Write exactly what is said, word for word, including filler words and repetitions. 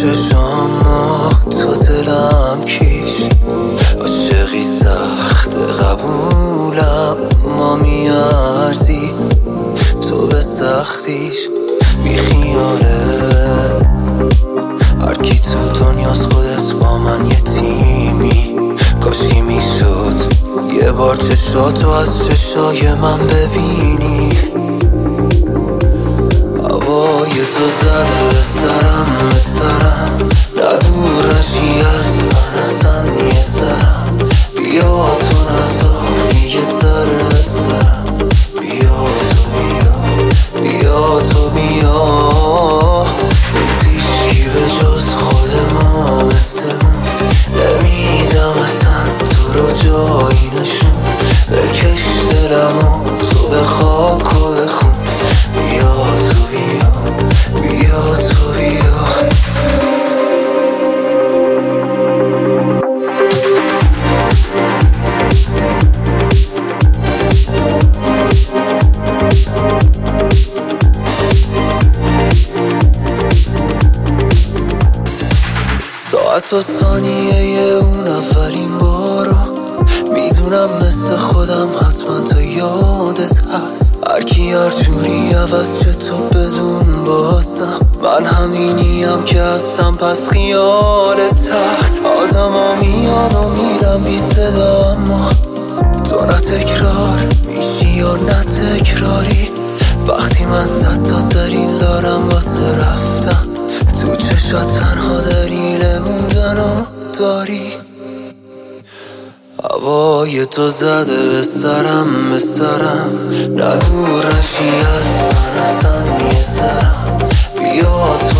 چشام تو دلم کیش، عاشقی سخت قبولم ما میارزی تو به سختیش بی خیاله. هر کی تو دنیاست خودت با من یه تیمی، کاشکی میشد یه بار چشاتو از چشای من ببینی. هوای تو زده به سرم به سرم، ندور نشی از من اصلا یه سرم. بیا تو نزار دیگه سر به سرم، بیا تو بیا بیا تو بیا. نیستیشی به جز خود ما مثلمون، نمیدم اصلا تو رو جایی نشون. بکش دلمو تو به خاک و به خون، بیا تو بیا بیا تو بیا. ساعت و ثانیه اون اولین بارو میدونم مثل خودم حتما تو یادت هست. هرکی هر جوری عوض چه تو بدون بازم، من همینیم که هستم پس خیال تحت. آدم ها میان و میرم بی صدا، اما تو نه تکرار میشی یا نه تکراری. وقتی من صد تا دلیل دارم واسه رفتن، تو چشات تنها دلیل موندنو داری. هوای تو زده به سرم به سرم، ندور نشی از من اصلا یه سرم. بیا